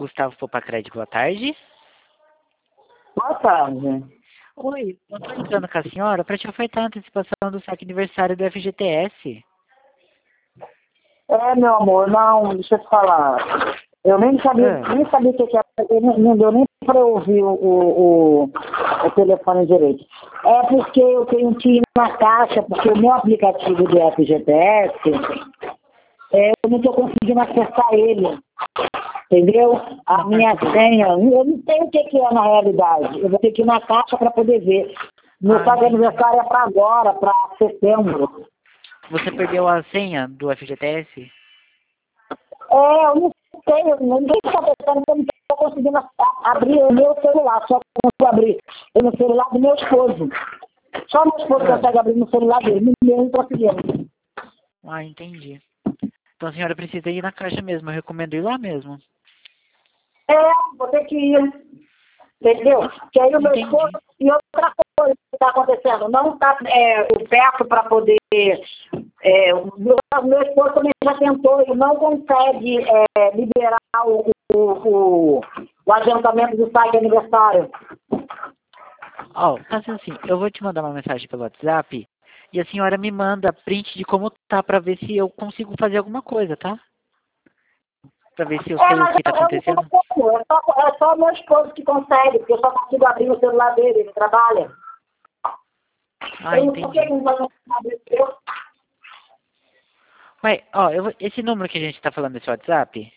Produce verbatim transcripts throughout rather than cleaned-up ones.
Gustavo Popa Crédito, boa tarde. Boa tarde. Oi, eu tô entrando com a senhora para te ofertar a antecipação do saque aniversário do F G T S. É, meu amor, não, deixa eu te falar. Eu nem sabia, É. nem sabia o que que era, não, não deu nem para eu ouvir o, o, o, o telefone direito. É porque eu tenho que ir na caixa, porque o meu aplicativo do F G T S, é, eu não estou conseguindo acessar ele. Entendeu? A minha senha, eu não sei o que, que é na realidade. Eu vou ter que ir na caixa para poder ver. Meu Ah, saque entendi. aniversário é para agora, para setembro. Você perdeu a senha do F G T S? É, eu não sei, eu ninguém está pensando que eu não estou conseguindo a- abrir o meu celular, só consigo abrir no celular do meu esposo. Só meu esposo Ah, consegue abrir no celular dele, ninguém conseguiu. ah, entendi. Então a senhora precisa ir na caixa mesmo, eu recomendo ir lá mesmo. É, vou ter que ir, entendeu? Que aí o meu Entendi. esposo, e outra coisa que está acontecendo, não está é, perto para poder, é, o meu, o meu esposo também já tentou, ele não consegue é, liberar o, o, o, o adiantamento do saque aniversário. Ó, faça assim, eu vou te mandar uma mensagem pelo WhatsApp e a senhora me manda print de como tá pra ver se eu consigo fazer alguma coisa, tá? Pra ver se eu É, sei o mas que tá eu, eu não tenho acontecendo. como, é só, é só meu esposo que consegue, porque eu só consigo abrir o celular dele, ele trabalha. Ah, Eu não sei o que entendi. não vai conseguir abrir o seu. Mas, ó, eu, vou- esse número que a gente tá falando desse WhatsApp,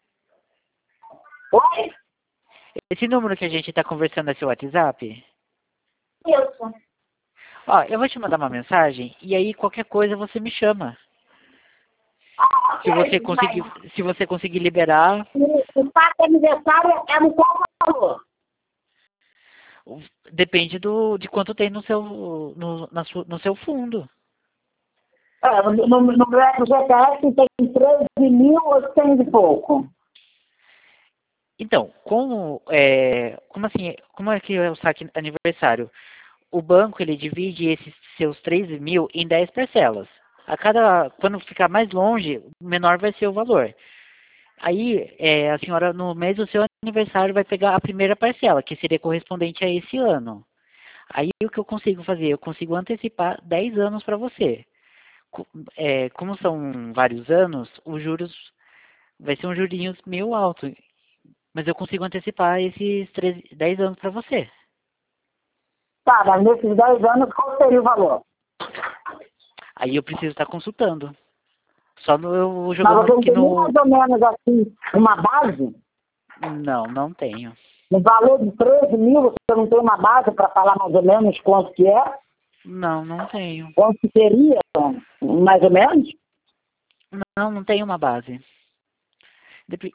Oi? esse número que a gente tá conversando é seu WhatsApp, Isso. ó, eu vou te mandar uma mensagem e aí qualquer coisa você me chama. Ah, Se você ok, conseguir, mas se você conseguir liberar, o, o saque aniversário é no qual valor? o- depende do, de quanto tem no seu, no, na su- no seu fundo. É, no, no, no meu F G T S tem treze mil e oitocentos e pouco. Então, como, é, como assim, como é que é o saque aniversário? O banco, ele divide esses seus treze mil em dez parcelas. A cada, quando ficar mais longe, menor vai ser o valor. Aí, é, a senhora, no mês do seu aniversário, vai pegar a primeira parcela, que seria correspondente a esse ano. Aí, o que eu consigo fazer? Eu consigo antecipar dez anos para você. Co- é, como são vários anos, os juros vai ser um jurinhos meio alto. Mas eu consigo antecipar esses treze, dez anos para você. Tá, mas nesses dez anos qual seria o valor? Aí eu preciso estar consultando. Só no, eu vou Mas jogando você não aqui tem nem no... mais ou menos assim uma base? Não, não tenho. No valor de treze mil, você não tem uma base para falar mais ou menos quanto que é? Não, não tenho. Quanto que seria, mais ou menos? Não, não tenho uma base. Dep-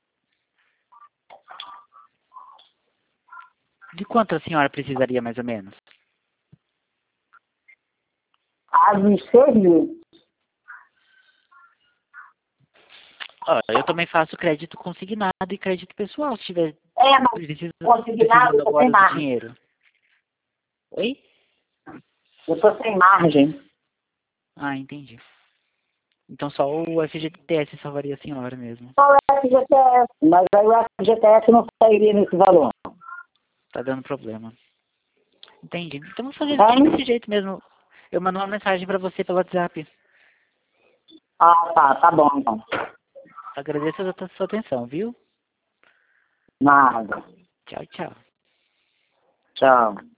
De quanto a senhora precisaria mais ou menos? Ah, de seis mil. Ó, eu também faço crédito consignado e crédito pessoal, se tiver É, mas precisa- consignado precisando eu tô sem agora do margem. dinheiro. Oi? Eu estou sem margem. Ah, entendi. Então só o F G T S salvaria a senhora mesmo. Só o F G T S, mas aí o F G T S não sairia nesse valor. Tá dando problema. Entendi. Então vamos fazer desse Hein? jeito mesmo. Eu mando uma mensagem pra você pelo WhatsApp. Ah, tá, tá bom então. Agradeço a sua atenção, viu? Nada. Tchau, tchau. Tchau.